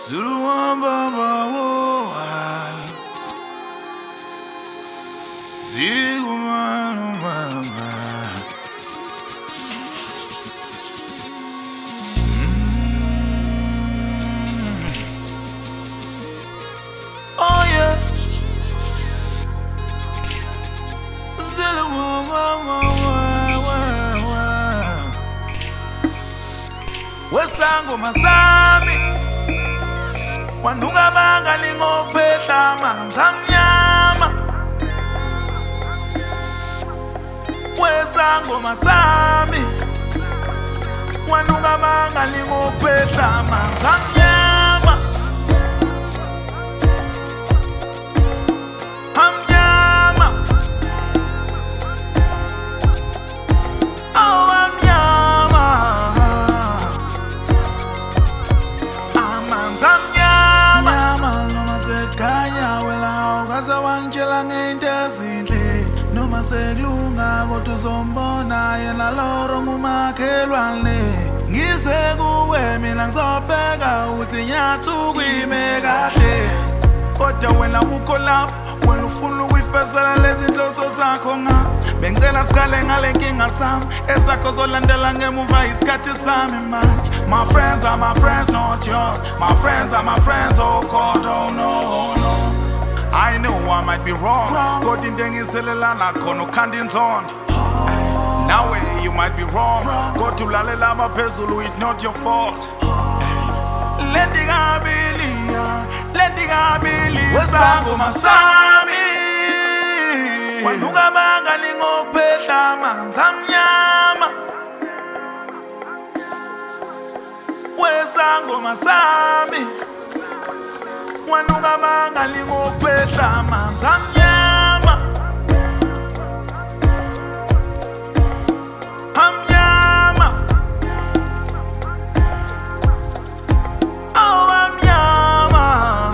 Zuluwamba bawo ai Zigumanu mama Oh yeah Zuluwamba Wesango masami Wanduga banga lingopehla manzi amnyama Wesangoma sami Wanduga banga lingopehla manzi amnyama Amnyama Oh amnyama Amanzi amnyama Noma sekanya wela ukaza wangitshela ngento ezinhle Noma sekulunga kodwa uzombona yena loro ngumakhelwane Ngize kuwe mina ngizobheka ukuthi nyathu kwime kahle Kodwa wena ukho lapho wena ufuna ukuyifezela lezi nhloso zakho nga Bengicela siqale ngale nkinga sami Ezakho zolandela ngemuva isikhathi sami manje My friends are my friends, not yours My friends are my friends, oh God, oh no, oh no I know I might be wrong God intengiselelana khona ukhanda inzondo Nawe you might be wrong God ulalela abaphezulu it's not your fault Lendingabilia Wesangoma sami Wanduga banga lingopehla manzi amnyama Wesangoma sami Wanduga banga lingopehla manzi amnyama Amnyama Oh amnyama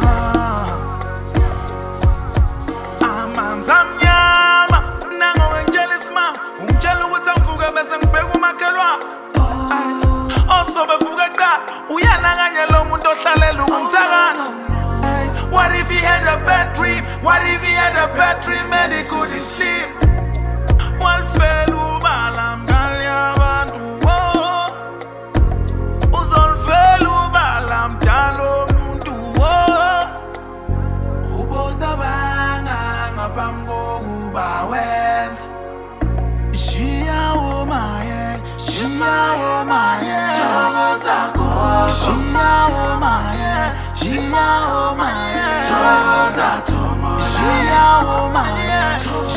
Amanzi amnyama Nango ngitshela isima ungitshela ukuthi angivuke bese ngibheka umakhelwane Also bevuke kuqala uyanakanye lo muntu ohlalela ukumthakatha What if he had a bad dream? What if he had a bad dream and he couldn't sleep? Walfela ubala mngani yabantu Uzolfela ubala mdala omuntu Ubotabanga ngaphambi kokuba wenza Shiya umaye Thokoza gogo Shiya umaye Thokoza thomo Shiya umaye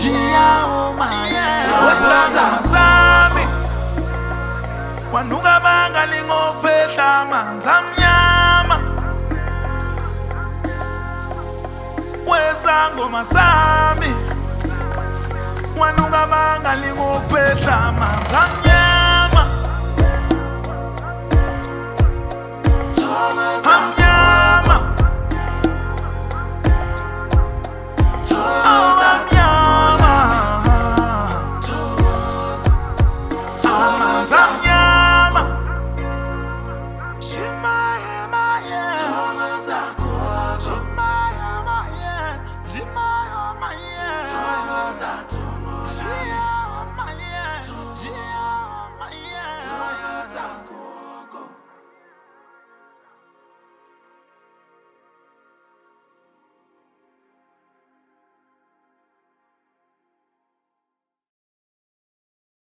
Thokoza sami Wanduga banga lingopehla manzi amnyama Wesangoma sami Wanduga banga lingopehla manzi amnyama